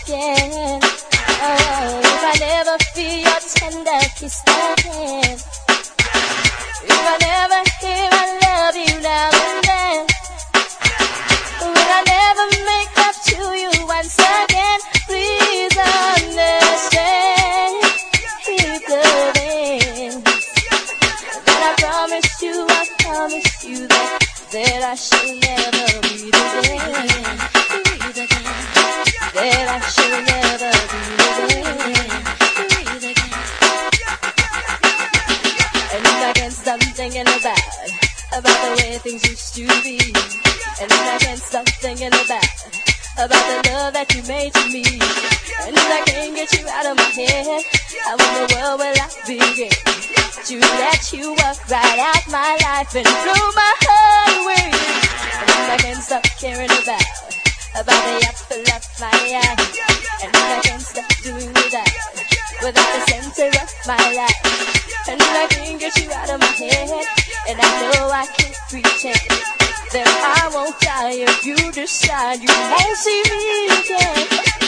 again. Oh, if I never feel your tender kiss again, if I never hear I love you now and then, would I never make love to you once again? Please understand, keep loving. That I promise you that I shall never be again. That I shall never be again. And I can't stop thinking about the way things used to be. And I can't stop thinking about the love that you made to me. And I can't get you out of my head. How in the world will I begin to let you walk right out my life and throw my heart away? And I can't stop caring about the apple of my eye. And I can't stop doing without the center of my life. And I can't get you out of my head. And I know I can't pretend that I won't die if you decide you won't see me again.